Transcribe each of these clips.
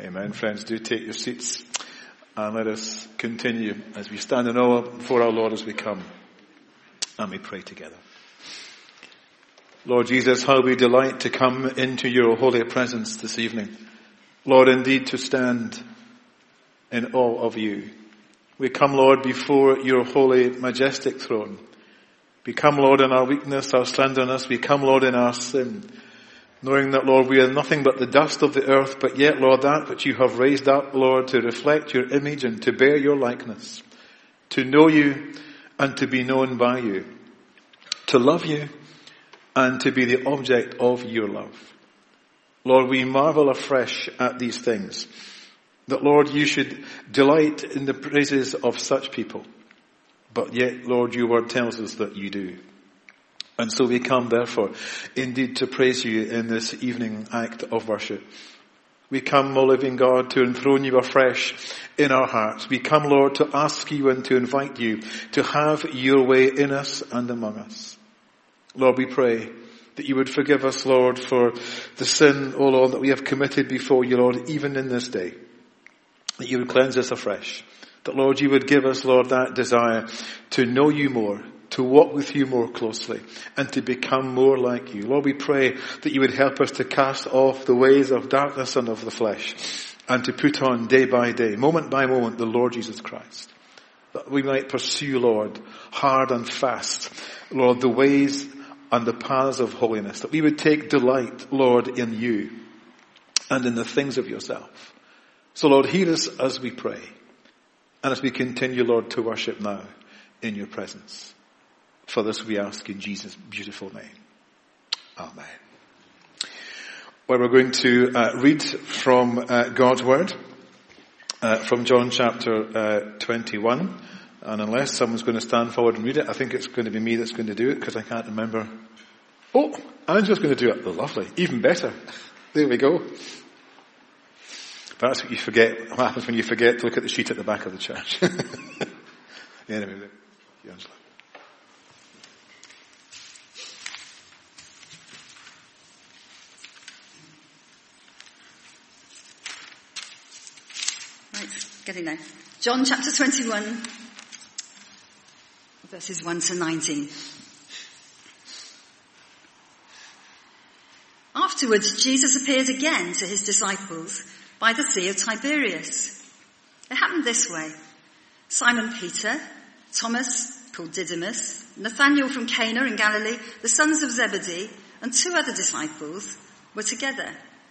Amen. Friends, do take your seats and let us continue as we stand in awe before our Lord as we come and we pray together. Lord Jesus, how we delight to come into your holy presence this evening. Lord, indeed to stand in awe of you. We come, Lord, before your holy, majestic throne. We come, Lord, in our weakness, our slenderness. We come, Lord, in our sin. Knowing that, Lord, we are nothing but the dust of the earth, but yet, Lord, that which you have raised up, Lord, to reflect your image and to bear your likeness. To know you and to be known by you. To love you and to be the object of your love. Lord, we marvel afresh at these things. That, Lord, you should delight in the praises of such people. But yet, Lord, your word tells us that you do. And so we come, therefore, indeed to praise you in this evening act of worship. We come, O living God, to enthrone you afresh in our hearts. We come, Lord, to ask you and to invite you to have your way in us and among us. Lord, we pray that you would forgive us, Lord, for the sin, O Lord, that we have committed before you, Lord, even in this day. That you would cleanse us afresh. That, Lord, you would give us, Lord, that desire to know you more, to walk with you more closely, and to become more like you. Lord, we pray that you would help us to cast off the ways of darkness and of the flesh, and to put on day by day, moment by moment, the Lord Jesus Christ. That we might pursue, Lord, hard and fast, Lord, the ways and the paths of holiness. That we would take delight, Lord, in you and in the things of yourself. So, Lord, hear us as we pray, and as we continue, Lord, to worship now in your presence. For this we ask in Jesus' beautiful name. Amen. Well, we're going to read from God's Word, from John chapter 21. And unless someone's going to stand forward and read it, I think it's going to be me that's going to do it, because I can't remember. Oh, Angela's going to do it. Lovely. Even better. There we go. That's what you forget. What happens when you forget to look at the sheet at the back of the church. Anyway, Angela. Right, getting there. John chapter 21, verses 1 to 19. Afterwards, Jesus appeared again to his disciples by the Sea of Tiberias. It happened this way. Simon Peter, Thomas, called Didymus, Nathanael from Cana in Galilee, the sons of Zebedee, and 2 other disciples were together.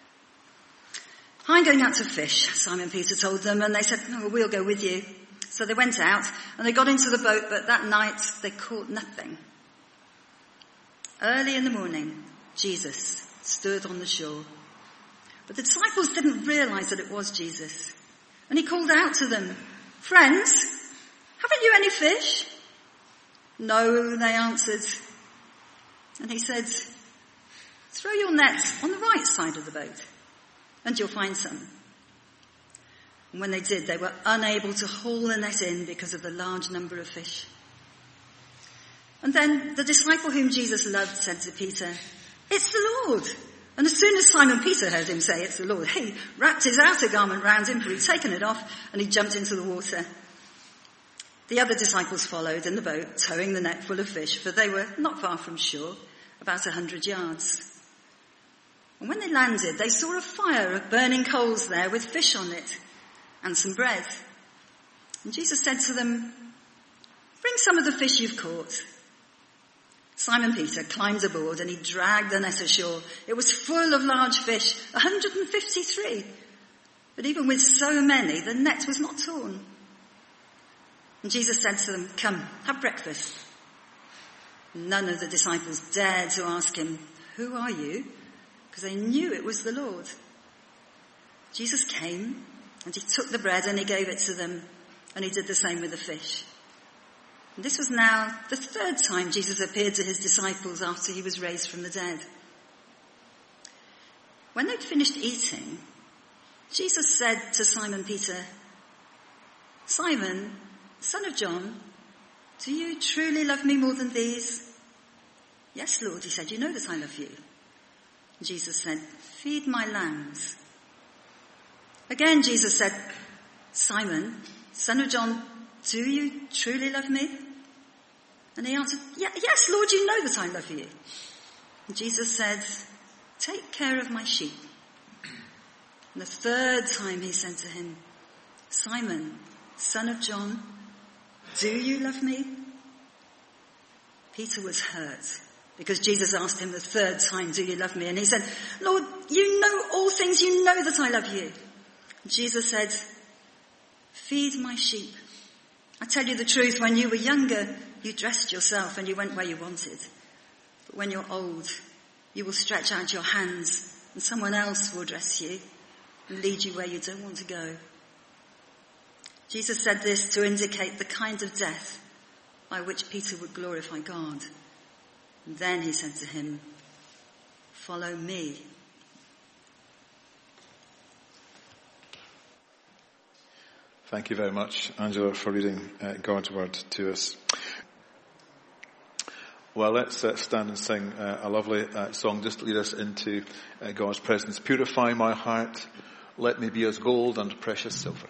I'm going out to fish, Simon Peter told them, and they said, "No, we'll go with you." So they went out and they got into the boat, but that night they caught nothing. Early in the morning, Jesus stood on the shore. But the disciples didn't realize that it was Jesus. And he called out to them, "Friends, haven't you any fish?" "No," they answered. And he said, "Throw your nets on the right side of the boat, and you'll find some." And when they did, they were unable to haul the net in because of the large number of fish. And then the disciple whom Jesus loved said to Peter, "It's the Lord." And as soon as Simon Peter heard him say, "It's the Lord," he wrapped his outer garment round him, for he'd taken it off, and he jumped into the water. The other disciples followed in the boat, towing the net full of fish, for they were not far from shore, about 100 yards. And when they landed, they saw a fire of burning coals there with fish on it and some bread. And Jesus said to them, "Bring some of the fish you've caught." Simon Peter climbed aboard and he dragged the net ashore. It was full of large fish, 153. But even with so many, the net was not torn. And Jesus said to them, "Come, have breakfast." None of the disciples dared to ask him, "Who are you?" because they knew it was the Lord. Jesus came and he took the bread and he gave it to them, and he did the same with the fish. And this was now the 3rd time Jesus appeared to his disciples after he was raised from the dead. When they'd finished eating, Jesus said to Simon Peter, "Simon, son of John, do you truly love me more than these?" "Yes, Lord," he said, "you know that I love you." Jesus said, "Feed my lambs." Again, Jesus said, Simon, son of John, do you truly love me? And he answered, yes, Lord, you know that I love you. And Jesus said, take care of my sheep. And the third time he said to him, Simon, son of John, do you love me? Peter was hurt because Jesus asked him the third time, do you love me? And he said, Lord, you know all things, you know that I love you. And Jesus said, feed my sheep. I tell you the truth, when you were younger, you dressed yourself and you went where you wanted. But when you're old, you will stretch out your hands and someone else will dress you and lead you where you don't want to go. Jesus said this to indicate the kind of death by which Peter would glorify God. And then he said to him, follow me. Thank you very much, Angela, for reading God's word to us. Well, let's stand and sing a lovely song just to lead us into God's presence. Purify my heart, let me be as gold and precious silver.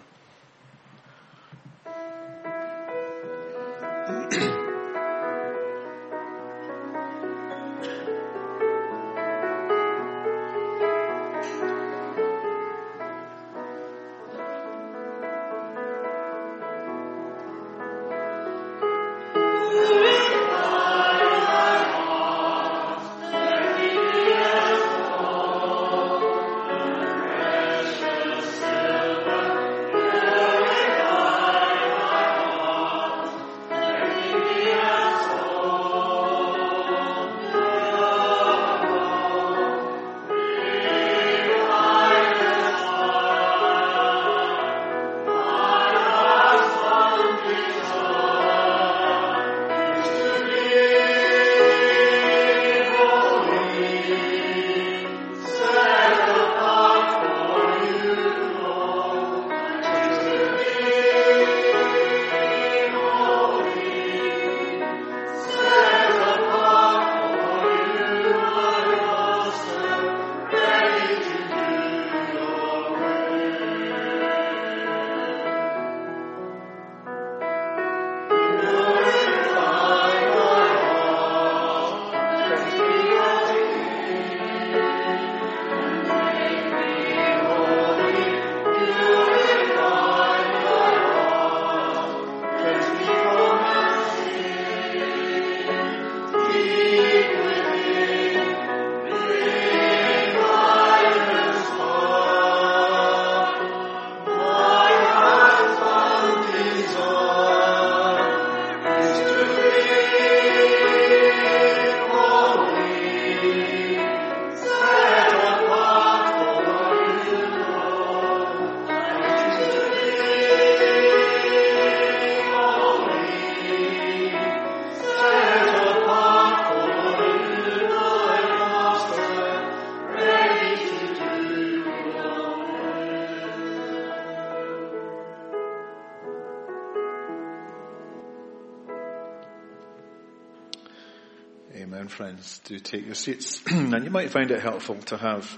Amen, friends. Do take your seats. And you might find it helpful to have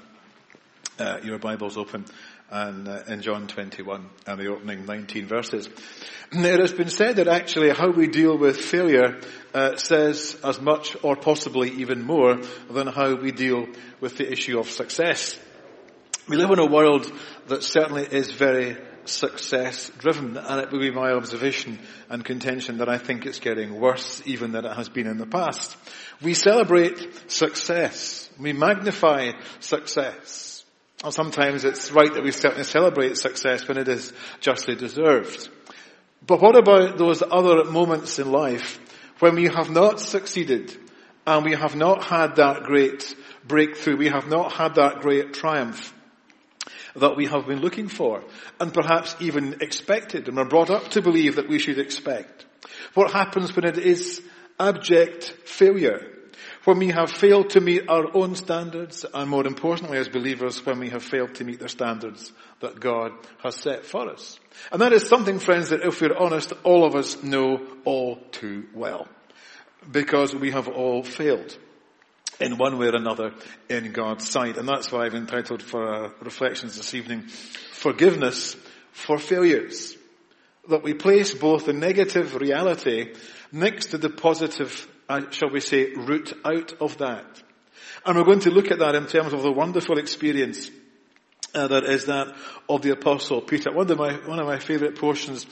your Bibles open and in John 21 and the opening 19 verses. It has been said that actually how we deal with failure says as much or possibly even more than how we deal with the issue of success. We live in a world that certainly is very success driven, and it will be my observation and contention that I think it's getting worse even than it has been in the past. We celebrate success. We magnify success. And sometimes it's right that we certainly celebrate success when it is justly deserved. But what about those other moments in life when we have not succeeded and we have not had that great breakthrough, we have not had that great triumph that we have been looking for and perhaps even expected and were brought up to believe that we should expect? What happens when it is abject failure? When we have failed to meet our own standards, and more importantly as believers, when we have failed to meet the standards that God has set for us. And that is something, friends, that if we're honest, all of us know all too well. Because we have all failed. in one way or another in God's sight. And that's why I've entitled for our reflections this evening, Forgiveness for Failures. That we place both the negative reality next to the positive, shall we say, root out of that. And we're going to look at that in terms of the wonderful experience that is that of the Apostle Peter. One of my favourite portions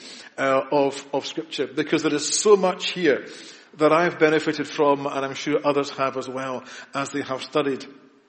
of Scripture, because there is so much here that I've benefited from, and I'm sure others have as well, as they have studied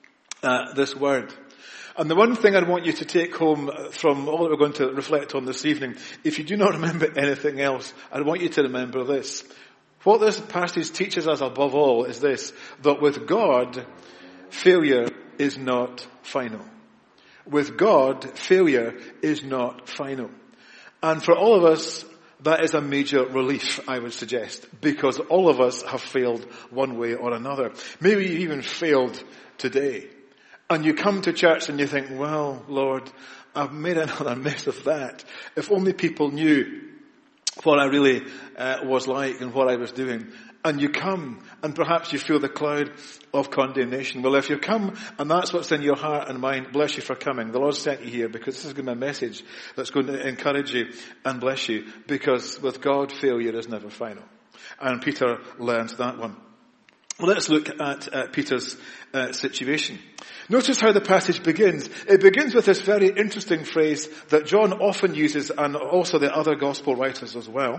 this word. And the one thing I want you to take home from all that we're going to reflect on this evening, if you do not remember anything else, I want you to remember this. What this passage teaches us above all is this, that with God, failure is not final. With God, failure is not final. And for all of us, that is a major relief, I would suggest, because all of us have failed one way or another. Maybe you even failed today. And you come to church and you think, well, Lord, I've made another mess of that. If only people knew what I really was like and what I was doing. And you come and perhaps you feel the cloud of condemnation. Well, if you come and that's what's in your heart and mind, bless you for coming. The Lord sent you here because this is going to be a message that's going to encourage you and bless you, because with God, failure is never final. And Peter learns that one. Well, let's look at Peter's situation. Notice how the passage begins. It begins with this very interesting phrase that John often uses, and also the other gospel writers as well.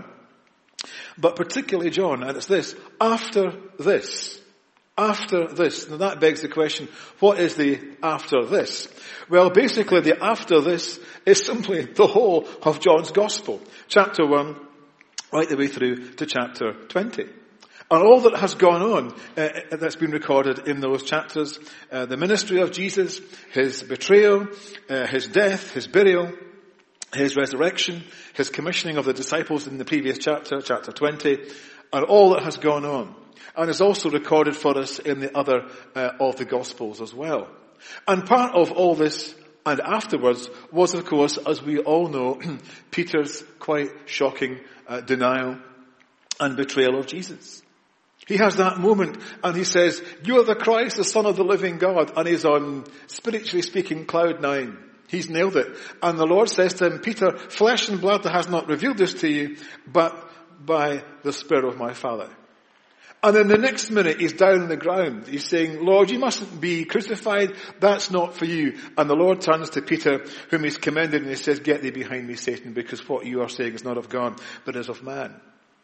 But particularly John, and it's this: after this. After this. Now that begs the question, what is the after this? Well, basically the after this is simply the whole of John's gospel. Chapter 1, right the way through to chapter 20. And all that has gone on, that's been recorded in those chapters, the ministry of Jesus, his betrayal, his death, his burial, his resurrection, his commissioning of the disciples in the previous chapter, chapter 20, and all that has gone on. And is also recorded for us in the other of the Gospels as well. And part of all this and afterwards was, of course, as we all know, Peter's quite shocking denial and betrayal of Jesus. He has that moment and he says, "You are the Christ, the Son of the living God." And he's on, spiritually speaking, cloud 9. He's nailed it. And the Lord says to him, "Peter, flesh and blood has not revealed this to you, but by the Spirit of my Father." And then the next minute he's down on the ground. He's saying, "Lord, you mustn't be crucified. That's not for you." And the Lord turns to Peter, whom he's commended, and he says, "Get thee behind me, Satan, because what you are saying is not of God, but is of man."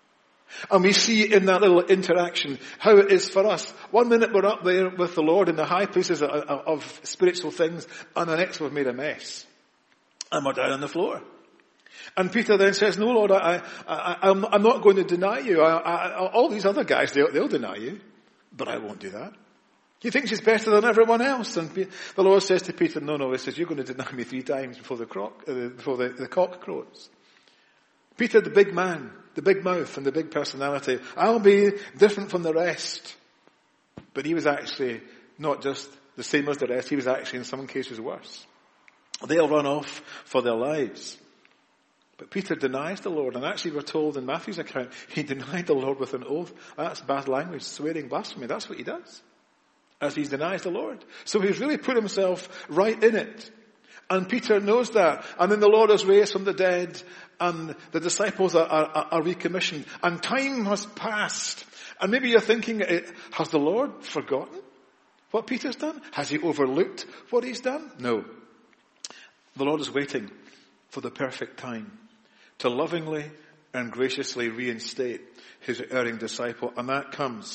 And we see in that little interaction how it is for us. One minute we're up there with the Lord in the high places of spiritual things, and the next we've made a mess. And we're down on the floor. And Peter then says, "No, Lord, I'm not going to deny you. All these other guys, they'll deny you, but I won't do that." He thinks he's better than everyone else. And the Lord says to Peter, no, he says, "You're going to deny me 3 times before the cock crows." Peter, the big man, the big mouth and the big personality, I'll be different from the rest. But he was actually not just the same as the rest, he was actually in some cases worse. They'll run off for their lives. But Peter denies the Lord, and actually we're told in Matthew's account, he denied the Lord with an oath. That's bad language, swearing, blasphemy. That's what he does, as he denies the Lord. So he's really put himself right in it. And Peter knows that. And then the Lord is raised from the dead, and the disciples are recommissioned. And time has passed. And maybe you're thinking, has the Lord forgotten what Peter's done? Has he overlooked what he's done? No. The Lord is waiting for the perfect time to lovingly and graciously reinstate his erring disciple. And that comes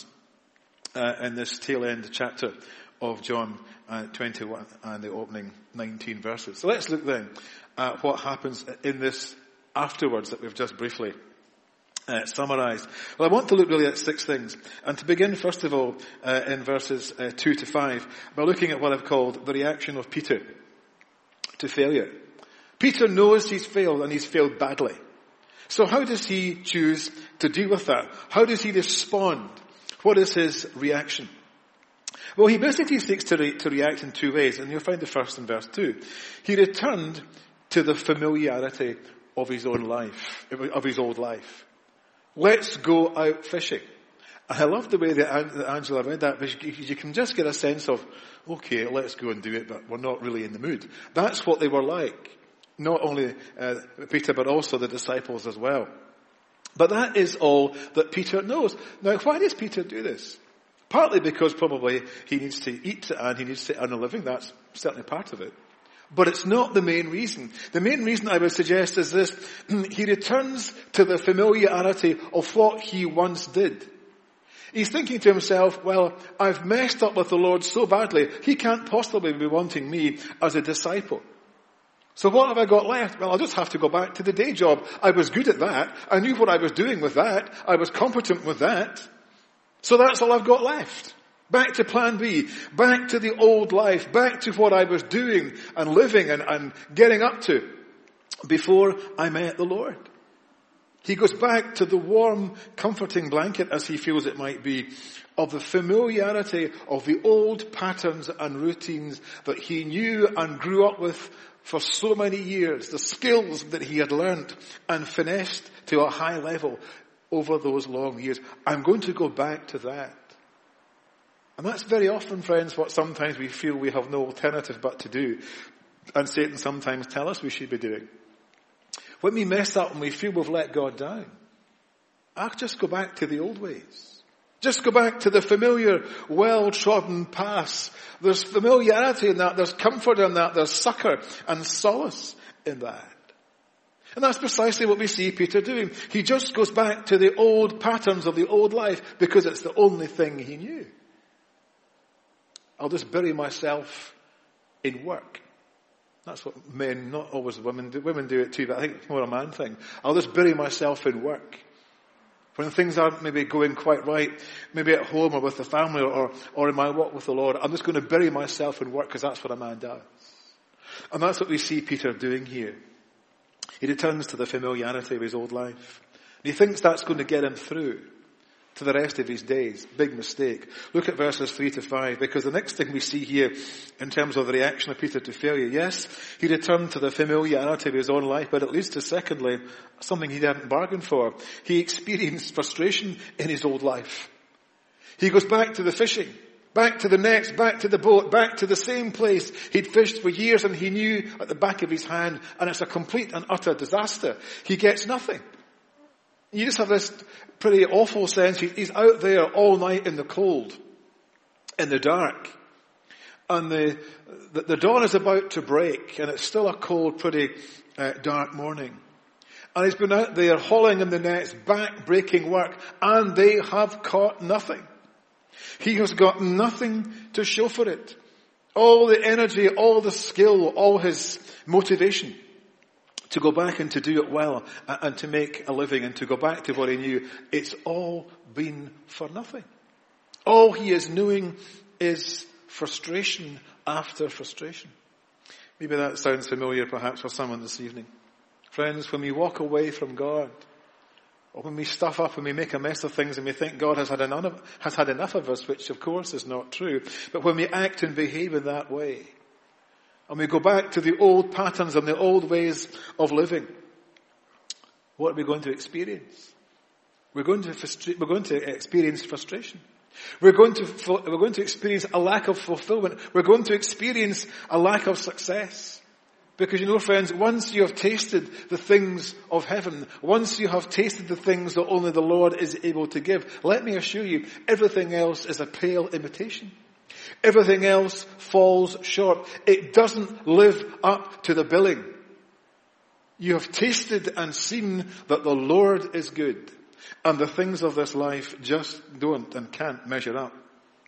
in this tail end chapter of John 21 and the opening 19 verses. So let's look then at what happens in this afterwards that we've just briefly summarized. Well, I want to look really at 6 things. And to begin, first of all, in verses 2 to 5, by looking at what I've called the reaction of Peter to failure. Peter knows he's failed, and he's failed badly. So how does he choose to deal with that? How does he respond? What is his reaction? Well, he basically seeks to react in 2 ways, and you'll find the first in verse 2. He returned to the familiarity of his own life, of his old life. Let's go out fishing. I love the way that Angela read that, because you can just get a sense of, okay, let's go and do it, but we're not really in the mood. That's what they were like. Not only Peter, but also the disciples as well. But that is all that Peter knows. Now, why does Peter do this? Partly because probably he needs to eat and he needs to earn a living. That's certainly part of it. But it's not the main reason. The main reason I would suggest is this. He returns to the familiarity of what he once did. He's thinking to himself, well, I've messed up with the Lord so badly, he can't possibly be wanting me as a disciple. So what have I got left? Well, I'll just have to go back to the day job. I was good at that. I knew what I was doing with that. I was competent with that. So that's all I've got left. Back to plan B. Back to the old life. Back to what I was doing and living and getting up to before I met the Lord. He goes back to the warm, comforting blanket, as he feels it might be, of the familiarity of the old patterns and routines that he knew and grew up with for so many years. The skills that he had learnt and finessed to a high level over those long years. I'm going to go back to that. And that's very often, friends, what sometimes we feel we have no alternative but to do. And Satan sometimes tells us we should be doing. When we mess up and we feel we've let God down, I'll just go back to the old ways. Just go back to the familiar, well-trodden paths. There's familiarity in that. There's comfort in that. There's succor and solace in that. And that's precisely what we see Peter doing. He just goes back to the old patterns of the old life because it's the only thing he knew. I'll just bury myself in work. That's what men, not always women do. Women do it too, but I think it's more a man thing. I'll just bury myself in work. When things aren't maybe going quite right, maybe at home or with the family or in my walk with the Lord, I'm just going to bury myself in work because that's what a man does. And that's what we see Peter doing here. He returns to the familiarity of his old life. And he thinks that's going to get him through to the rest of his days. Big mistake. Look at verses 3-5, because the next thing we see here in terms of the reaction of Peter to failure, yes, he returned to the familiarity of his own life, but it leads to, secondly, something he hadn't bargained for. He experienced frustration in his old life. He goes back to the fishing, back to the nets, back to the boat, back to the same place he'd fished for years and he knew at the back of his hand, and it's a complete and utter disaster. He gets nothing. You just have this pretty awful sense. He's out there all night in the cold, in the dark. And the dawn is about to break, and it's still a cold, pretty dark morning. And he's been out there hauling in the nets, back-breaking work, and they have caught nothing. He has got nothing to show for it. All the energy, all the skill, all his motivation to go back and to do it well and to make a living and to go back to what he knew, it's all been for nothing. All he is knowing is frustration after frustration. Maybe that sounds familiar perhaps for someone this evening. Friends, when we walk away from God, or when we stuff up and we make a mess of things and we think God has had enough of us, which of course is not true, but when we act and behave in that way, and we go back to the old patterns and the old ways of living, what are we going to experience? We're going to experience frustration. We're going to experience a lack of fulfillment. We're going to experience a lack of success. Because you know, friends, once you have tasted the things of heaven, once you have tasted the things that only the Lord is able to give, let me assure you, everything else is a pale imitation. Everything else falls short. It doesn't live up to the billing. You have tasted and seen that the Lord is good, and the things of this life just don't and can't measure up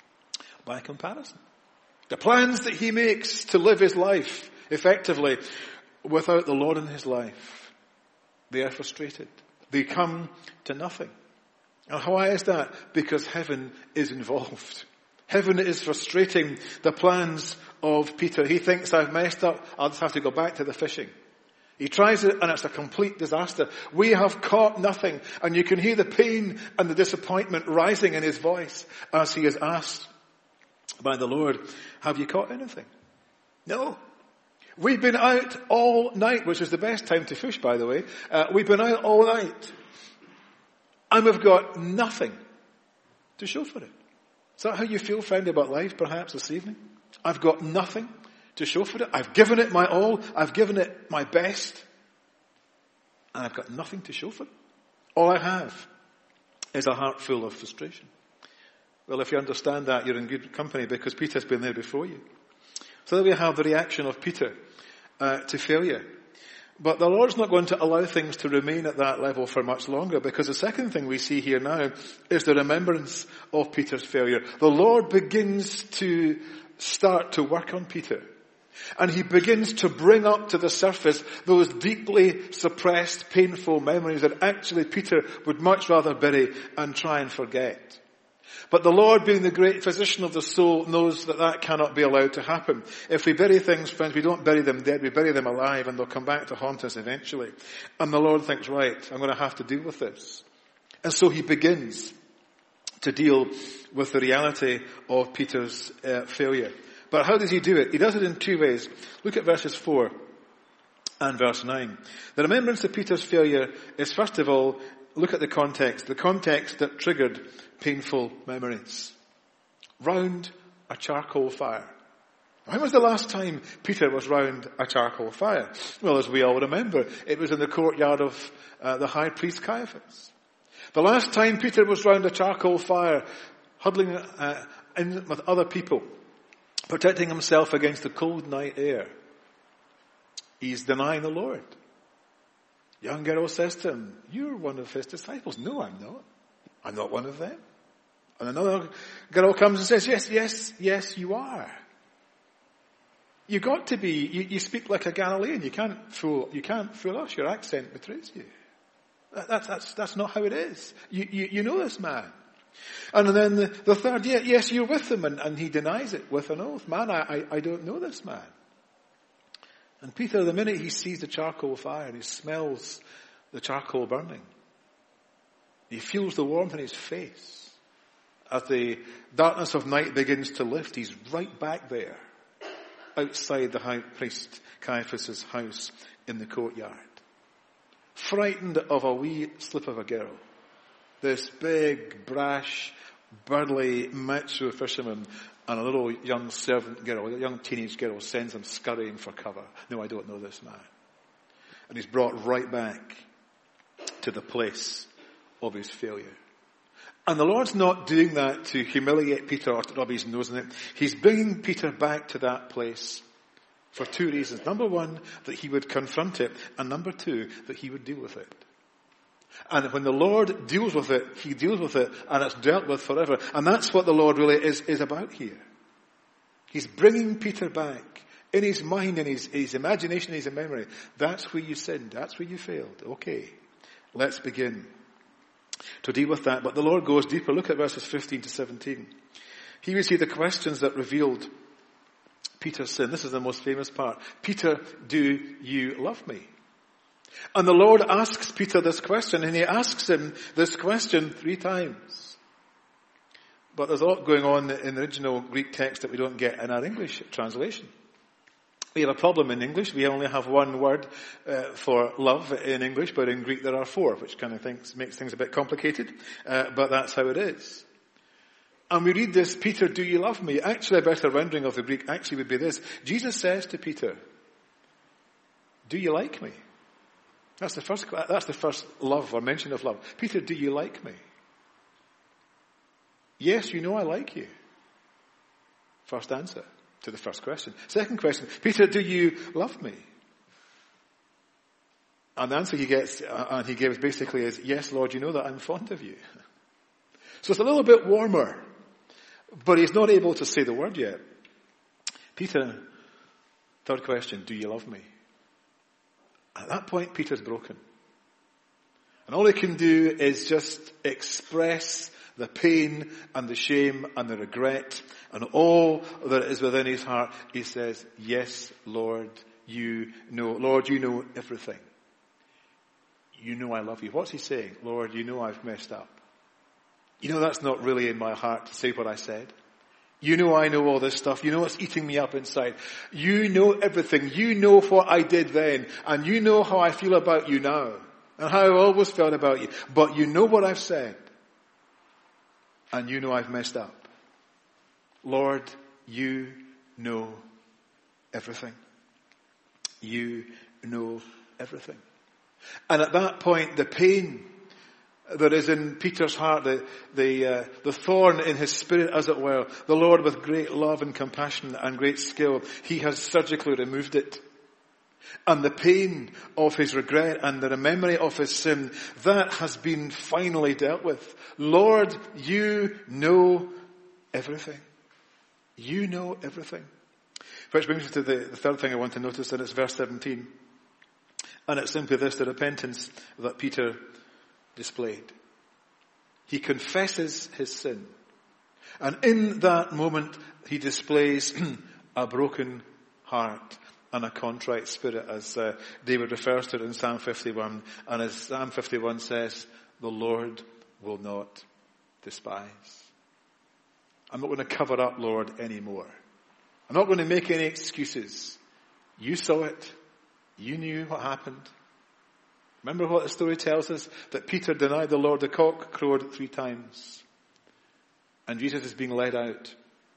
by comparison. The plans that he makes to live his life effectively without the Lord in his life, they are frustrated. They come to nothing. And why is that? Because heaven is involved. Heaven is frustrating the plans of Peter. He thinks, I've messed up, I'll just have to go back to the fishing. He tries it and it's a complete disaster. We have caught nothing. And you can hear the pain and the disappointment rising in his voice as he is asked by the Lord, have you caught anything? No. We've been out all night, which is the best time to fish, by the way. We've been out all night. And we've got nothing. to show for it. Is that how you feel, friend, about life perhaps this evening? I've got nothing to show for it. I've given it my all. I've given it my best. And I've got nothing to show for it. All I have is a heart full of frustration. Well, if you understand that, you're in good company, because Peter's been there before you. So there we have the reaction of Peter to failure. But the Lord's not going to allow things to remain at that level for much longer, because the second thing we see here now is the remembrance of Peter's failure. The Lord begins to start to work on Peter. And he begins to bring up to the surface those deeply suppressed, painful memories that actually Peter would much rather bury and try and forget. But the Lord, being the great physician of the soul, knows that that cannot be allowed to happen. If we bury things, friends, we don't bury them dead, we bury them alive, and they'll come back to haunt us eventually. And the Lord thinks, right, I'm going to have to deal with this. And so he begins to deal with the reality of Peter's failure. But how does he do it? He does it in two ways. Look at verses 4 and verse 9. The remembrance of Peter's failure is, first of all, look at the context that triggered painful memories. Round a charcoal fire. When was the last time Peter was round a charcoal fire? Well, as we all remember, it was in the courtyard of the high priest Caiaphas. The last time Peter was round a charcoal fire, huddling in with other people, protecting himself against the cold night air, he's denying the Lord. Young girl says to him, "You're one of his disciples." "No, I'm not. I'm not one of them." And another girl comes and says, yes, you are. You got to be, you speak like a Galilean. You can't fool us. Your accent betrays you. That's not how it is. You know this man. And then the third, yes, you're with him. And he denies it with an oath. "Man, I don't know this man." And Peter, the minute he sees the charcoal fire, he smells the charcoal burning. He feels the warmth in his face. As the darkness of night begins to lift, he's right back there, outside the high priest Caiaphas' house in the courtyard. Frightened of a wee slip of a girl. This big, brash, burly, macho fisherman and a little young servant girl, a young teenage girl, sends him scurrying for cover. "No, I don't know this man." And he's brought right back to the place of his failure. And the Lord's not doing that to humiliate Peter or to rub his nose in it. He's bringing Peter back to that place for two reasons. Number one, that he would confront it. And number two, that he would deal with it. And when the Lord deals with it, he deals with it, and it's dealt with forever. And that's what the Lord really is about here. He's bringing Peter back in his mind, in his imagination, in his memory. That's where you sinned. That's where you failed. Okay, let's begin to deal with that. But the Lord goes deeper. Look at verses 15 to 17. Here we see the questions that revealed Peter's sin. This is the most famous part. "Peter, do you love me?" And the Lord asks Peter this question, and he asks him this question 3 times. But there's a lot going on in the original Greek text that we don't get in our English translation. We have a problem in English. We only have one word for love in English, but in Greek there are 4, which kind of makes things a bit complicated. But that's how it is. And we read this, "Peter, do you love me?" Actually, a better rendering of the Greek actually would be this. Jesus says to Peter, "Do you like me?" That's the first love or mention of love. "Peter, do you like me?" "Yes, you know I like you." First answer to the first question. Second question, "Peter, do you love me?" And the answer he gets, and he gives basically is, "Yes, Lord, you know that I'm fond of you." So it's a little bit warmer, but he's not able to say the word yet. "Peter," third question, "do you love me?" At that point, Peter's broken. And all he can do is just express the pain and the shame and the regret and all that is within his heart. He says, "Yes, Lord, you know. Lord, you know everything. You know I love you." What's he saying? "Lord, you know I've messed up. You know that's not really in my heart to say what I said. You know I know all this stuff. You know it's eating me up inside. You know everything. You know what I did then. And you know how I feel about you now. And how I always felt about you. But you know what I've said. and you know I've messed up. Lord, you know everything. You know everything. And at that point, the pain that is in Peter's heart, the thorn in his spirit, as it were, the Lord with great love and compassion and great skill, he has surgically removed it. And the pain of his regret and the memory of his sin, that has been finally dealt with. Lord, you know everything. You know everything. Which brings me to the third thing I want to notice, and it's verse 17. And it's simply this, the repentance that Peter displayed. He confesses his sin. And in that moment, he displays a broken heart and a contrite spirit, as David refers to it in Psalm 51. And as Psalm 51 says, the Lord will not despise. I'm not going to cover up, Lord, anymore. I'm not going to make any excuses. You saw it. You knew what happened. Remember what the story tells us? That Peter denied the Lord. The cock crowed 3 times. And Jesus is being led out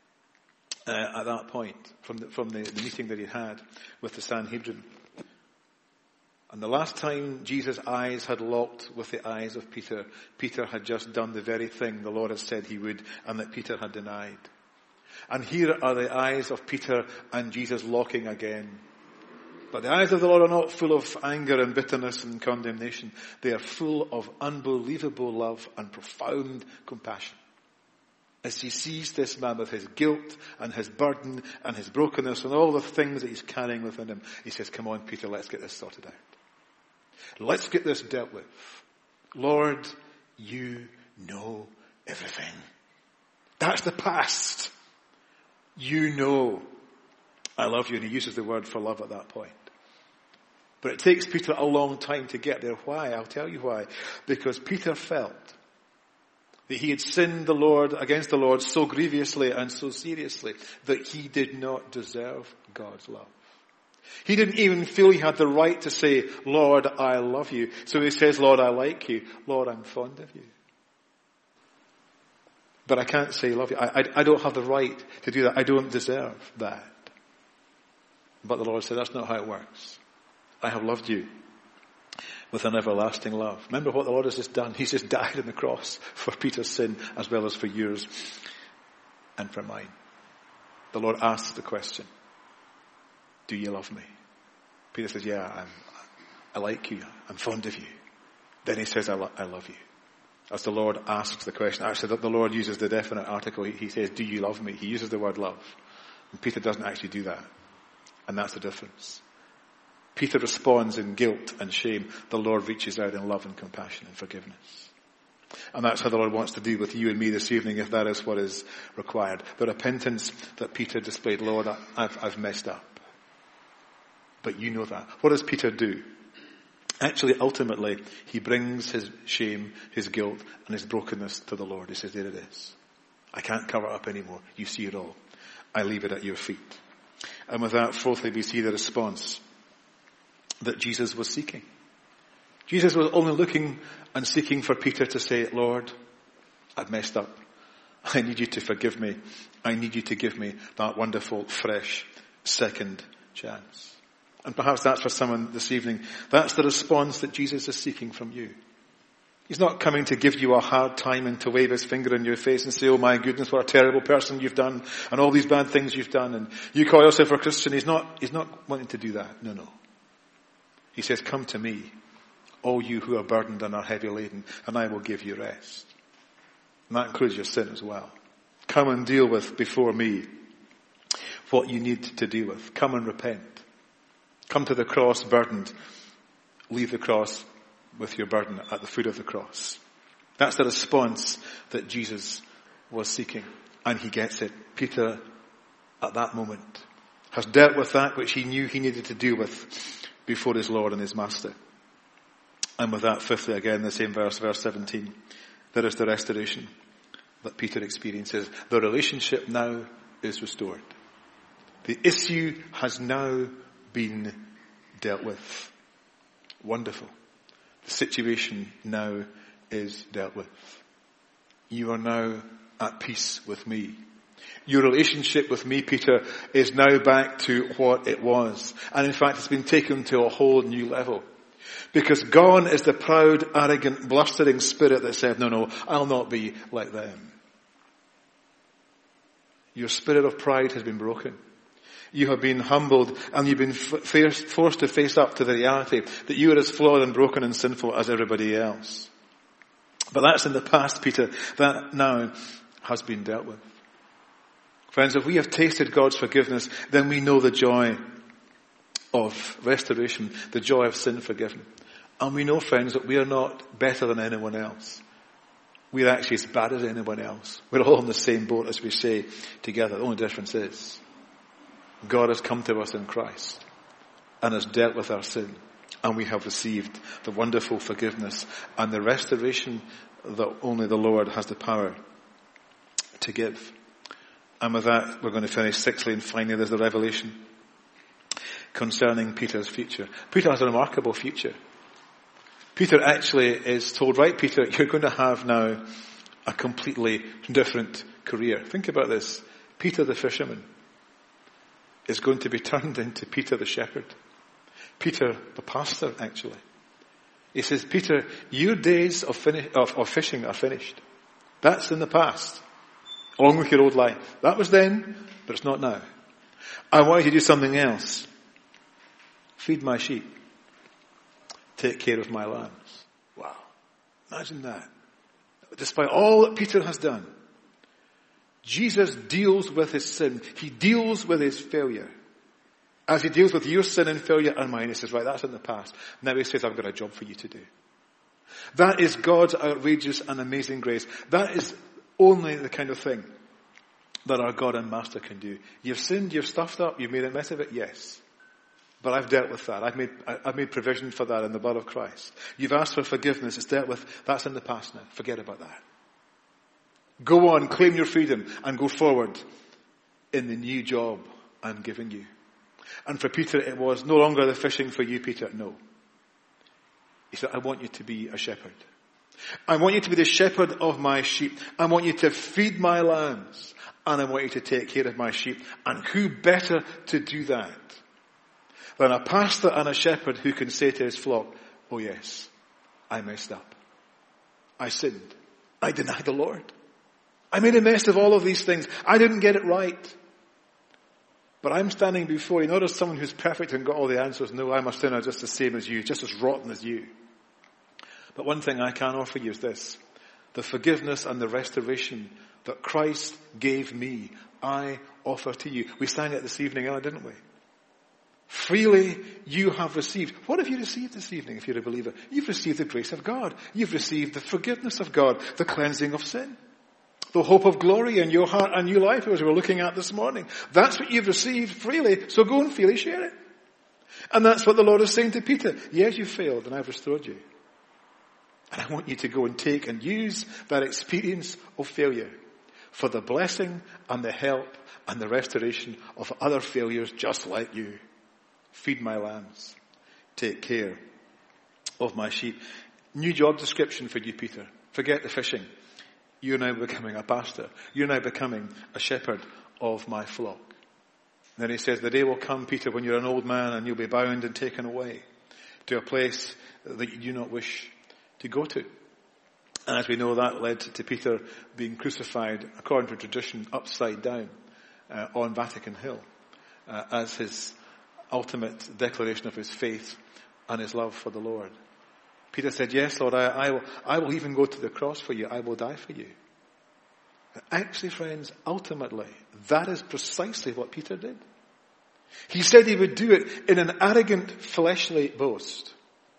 at that point from the meeting that he had with the Sanhedrin. And the last time Jesus' eyes had locked with the eyes of Peter, Peter had just done the very thing the Lord had said he would and that Peter had denied. And here are the eyes of Peter and Jesus locking again. But the eyes of the Lord are not full of anger and bitterness and condemnation. They are full of unbelievable love and profound compassion. As he sees this man with his guilt and his burden and his brokenness and all the things that he's carrying within him, he says, come on, Peter, let's get this sorted out. Let's get this dealt with. Lord, you know everything. That's the past. You know I love you. And he uses the word for love at that point. But it takes Peter a long time to get there. Why? I'll tell you why. Because Peter felt that he had sinned against the Lord so grievously and so seriously that he did not deserve God's love. He didn't even feel he had the right to say, Lord, I love you. So he says, Lord, I like you. Lord, I'm fond of you. But I can't say love you. I don't have the right to do that. I don't deserve that. But the Lord said, that's not how it works. I have loved you with an everlasting love. Remember what the Lord has just done. He's just died on the cross for Peter's sin as well as for yours and for mine. The Lord asks the question, do you love me? Peter says, yeah, I like you. I'm fond of you. Then he says, I love you. As the Lord asks the question, actually the Lord uses the definite article. He says, do you love me? He uses the word love. And Peter doesn't actually do that. And that's the difference. Peter responds in guilt and shame. The Lord reaches out in love and compassion and forgiveness. And that's how the Lord wants to deal with you and me this evening, if that is what is required. The repentance that Peter displayed, Lord, I've messed up. But you know that. What does Peter do? Actually, ultimately, he brings his shame, his guilt, and his brokenness to the Lord. He says, there it is. I can't cover it up anymore. You see it all. I leave it at your feet. And with that, fourthly, we see the response that Jesus was seeking. Jesus was only looking and seeking for Peter to say, Lord, I've messed up. I need you to forgive me. I need you to give me that wonderful, fresh, second chance. And perhaps that's for someone this evening. That's the response that Jesus is seeking from you. He's not coming to give you a hard time and to wave his finger in your face and say, oh my goodness, what a terrible person you've done and all these bad things you've done and you call yourself a Christian. He's not wanting to do that. No. He says, come to me, all you who are burdened and are heavy laden, and I will give you rest. And that includes your sin as well. Come and deal with before me what you need to deal with. Come and repent. Come to the cross burdened. Leave the cross with your burden at the foot of the cross. That's the response that Jesus was seeking. And he gets it. Peter, at that moment, has dealt with that which he knew he needed to deal with before his Lord and his Master. And with that, fifthly, again, the same verse 17, there is the restoration that Peter experiences. The relationship now is restored. The issue has now been dealt with. Wonderful. The situation now is dealt with. you are now at peace with me. Your relationship with me, Peter, is now back to what it was. And in fact, it's been taken to a whole new level. Because gone is the proud, arrogant, blustering spirit that said, no, I'll not be like them. Your spirit of pride has been broken. You have been humbled and you've been forced to face up to the reality that you are as flawed and broken and sinful as everybody else. But that's in the past, Peter. That now has been dealt with. Friends, if we have tasted God's forgiveness, then we know the joy of restoration, the joy of sin forgiven. And we know, friends, that we are not better than anyone else. We're actually as bad as anyone else. We're all in the same boat, as we say together. The only difference is God has come to us in Christ and has dealt with our sin. And we have received the wonderful forgiveness and the restoration that only the Lord has the power to give. And with that, we're going to finish. Sixthly and finally, there's the revelation concerning Peter's future. Peter has a remarkable future. Peter actually is told, right, Peter, you're going to have now a completely different career. Think about this. Peter the fisherman is going to be turned into Peter the shepherd. Peter the pastor, actually. He says, Peter, your days of fishing are finished. That's in the past. Along with your old life. That was then, but it's not now. I want you to do something else. Feed my sheep. Take care of my lambs. Wow. Imagine that. Despite all that Peter has done, Jesus deals with his sin. He deals with his failure. As he deals with your sin and failure and mine, he says, right, that's in the past. Now he says, I've got a job for you to do. That is God's outrageous and amazing grace. That is only the kind of thing that our God and Master can do. You've sinned, you've stuffed up, you've made a mess of it, yes. But I've dealt with that. I've made provision for that in the blood of Christ. You've asked for forgiveness, it's dealt with. That's in the past now. Forget about that. Go on, claim your freedom, and go forward in the new job I'm giving you. And for Peter, it was no longer the fishing for you, Peter. No. He said, I want you to be a shepherd. I want you to be the shepherd of my sheep. I want you to feed my lambs. And I want you to take care of my sheep. And who better to do that than a pastor and a shepherd who can say to his flock, oh yes, I messed up. I sinned. I denied the Lord. I made a mess of all of these things. I didn't get it right. But I'm standing before you, not as someone who's perfect and got all the answers. No, I'm a sinner just the same as you, just as rotten as you. But one thing I can offer you is this. The forgiveness and the restoration that Christ gave me, I offer to you. We sang it this evening, didn't we? Freely you have received. What have you received this evening if you're a believer? You've received the grace of God. You've received the forgiveness of God, the cleansing of sin. The hope of glory in your heart and new life, as we were looking at this morning. That's what you've received freely, so go and freely share it. And that's what the Lord is saying to Peter. Yes, you failed, and I've restored you. And I want you to go and take and use that experience of failure for the blessing and the help and the restoration of other failures just like you. Feed my lambs. Take care of my sheep. New job description for you, Peter. Forget the fishing. You're now becoming a pastor. You're now becoming a shepherd of my flock. And then he says, the day will come, Peter, when you're an old man and you'll be bound and taken away to a place that you do not wish to go to. And as we know, that led to Peter being crucified, according to tradition, upside down on Vatican Hill as his ultimate declaration of his faith and his love for the Lord. Peter said, yes, Lord, I will even go to the cross for you. I will die for you. Actually, friends, ultimately, that is precisely what Peter did. He said he would do it in an arrogant, fleshly boast.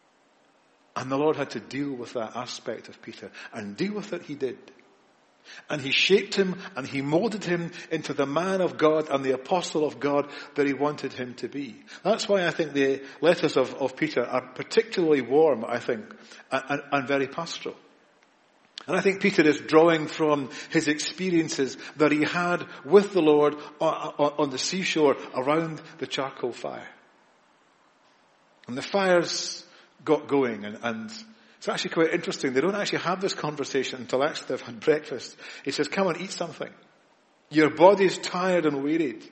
And the Lord had to deal with that aspect of Peter. And deal with it he did. And he shaped him and he molded him into the man of God and the apostle of God that he wanted him to be. That's why I think the letters of Peter are particularly warm, I think, and very pastoral. And I think Peter is drawing from his experiences that he had with the Lord on the seashore around the charcoal fire. And the fires got going and It's actually quite interesting. They don't actually have this conversation until actually they've had breakfast. He says, come and eat something. Your body's tired and wearied.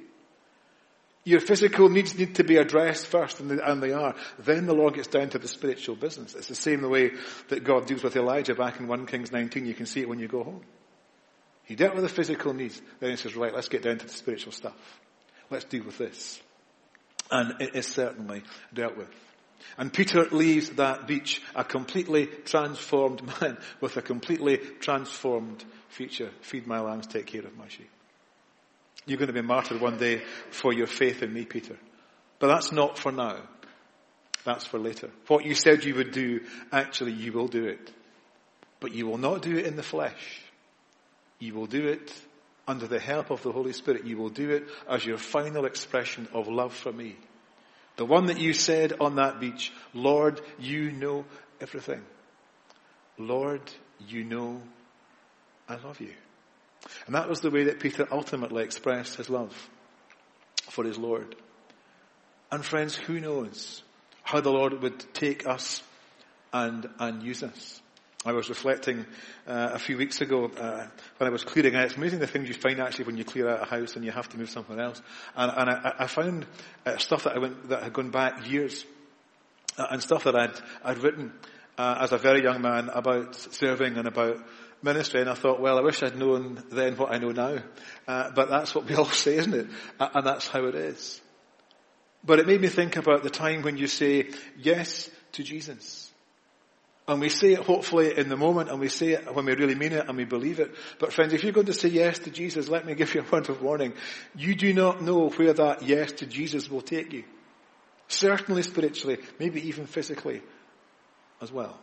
Your physical needs need to be addressed first, and they are. Then the Lord gets down to the spiritual business. It's the same the way that God deals with Elijah back in 1 Kings 19. You can see it when you go home. He dealt with the physical needs. Then he says, right, let's get down to the spiritual stuff. Let's deal with this. And it is certainly dealt with. And Peter leaves that beach a completely transformed man with a completely transformed future. Feed my lambs, take care of my sheep. You're going to be martyred one day for your faith in me, Peter. But that's not for now. That's for later. What you said you would do, actually you will do it. But you will not do it in the flesh. You will do it under the help of the Holy Spirit. You will do it as your final expression of love for me. The one that you said on that beach, Lord, you know everything. Lord, you know I love you. And that was the way that Peter ultimately expressed his love for his Lord. And friends, who knows how the Lord would take us and use us. I was reflecting a few weeks ago when I was clearing out. It's amazing the things you find actually when you clear out a house and you have to move somewhere else. And I found stuff that had gone back years and stuff that I'd written as a very young man about serving and about ministry, and I thought, well, I wish I'd known then what I know now. But that's what we all say, isn't it? And that's how it is. But it made me think about the time when you say yes to Jesus. And we say it hopefully in the moment, and we say it when we really mean it and we believe it. But friends, if you're going to say yes to Jesus, let me give you a word of warning. You do not know where that yes to Jesus will take you. Certainly spiritually, maybe even physically as well.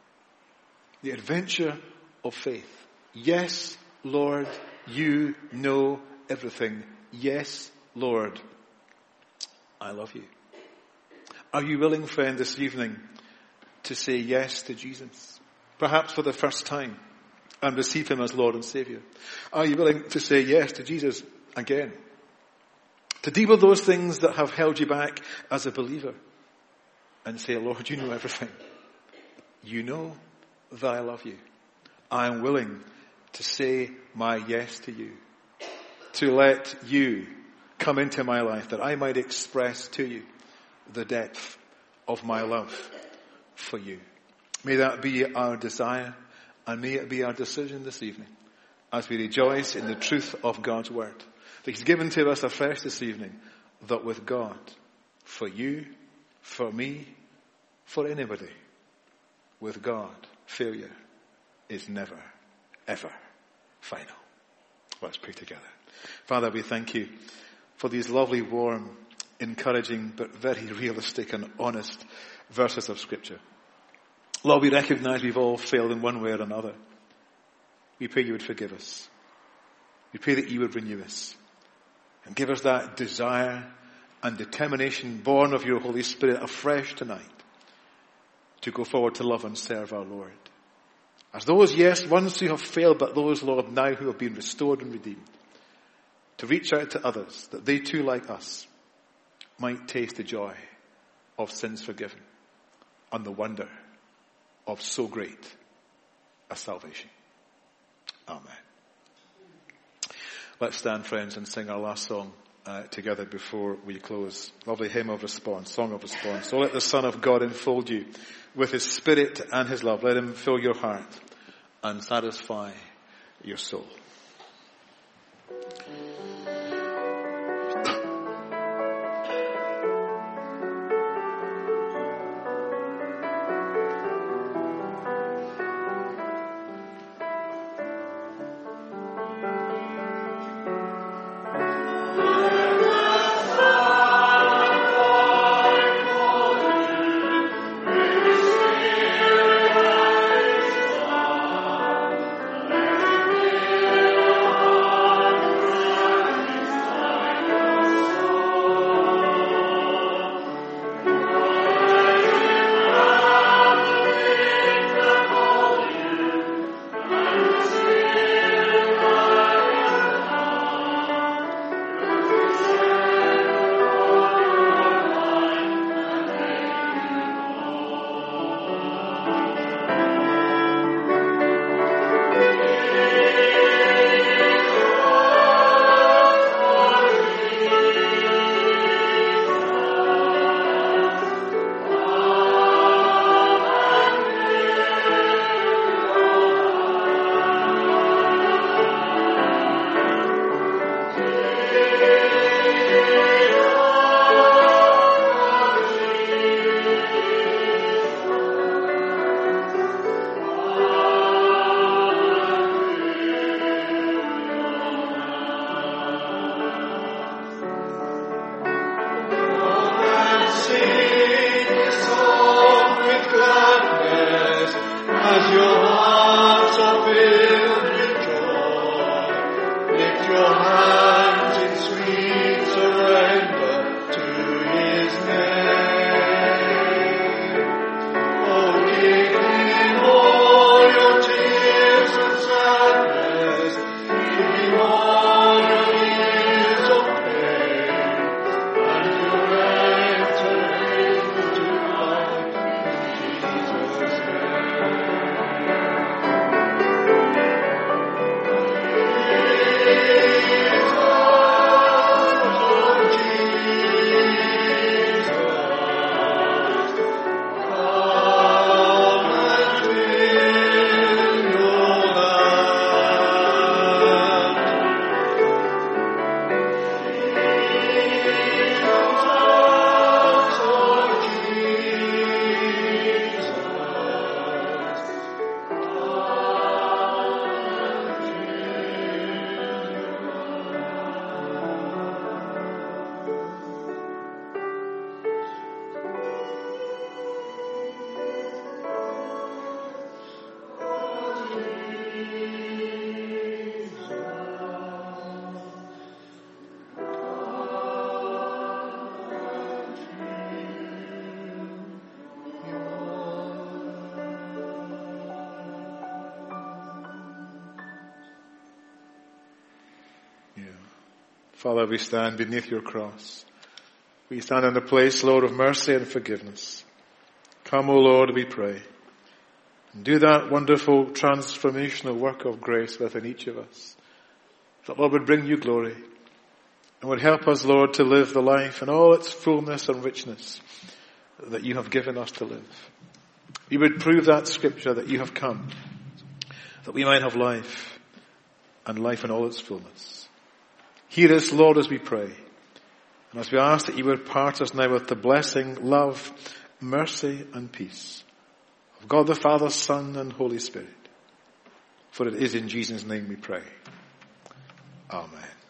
The adventure of faith. Yes, Lord, you know everything. Yes, Lord, I love you. Are you willing, friend, this evening to say yes to Jesus? Perhaps for the first time, and receive him as Lord and Saviour. Are you willing to say yes to Jesus again? To deal with those things that have held you back as a believer and say, Lord, you know everything. You know that I love you. I am willing to say my yes to you. To let you come into my life that I might express to you the depth of my love for you. May that be our desire, and may it be our decision this evening as we rejoice in the truth of God's word that he's given to us afresh this evening, that with God, for you, for me, for anybody, with God, failure is never, ever final. Let's pray together. Father, we thank you for these lovely, warm, encouraging, but very realistic and honest verses of Scripture. Lord, we recognize we've all failed in one way or another. We pray you would forgive us. We pray that you would renew us and give us that desire and determination born of your Holy Spirit afresh tonight to go forward to love and serve our Lord. As those, yes, ones who have failed, but those, Lord, now who have been restored and redeemed, to reach out to others that they too, like us, might taste the joy of sins forgiven and the wonder of so great a salvation. Amen. Let's stand, friends, and sing our last song together before we close. Lovely hymn of response, song of response. So let the Son of God enfold you with his Spirit and his love. Let him fill your heart and satisfy your soul. Amen. Father, we stand beneath your cross. We stand in the place, Lord, of mercy and forgiveness. Come, O Lord, we pray. And do that wonderful transformational work of grace within each of us. That, Lord, would bring you glory. And would help us, Lord, to live the life in all its fullness and richness that you have given us to live. You would prove that scripture that you have come, that we might have life, and life in all its fullness. Hear us, Lord, as we pray. And as we ask that you would part us now with the blessing, love, mercy, and peace of God the Father, Son, and Holy Spirit. For it is in Jesus' name we pray. Amen.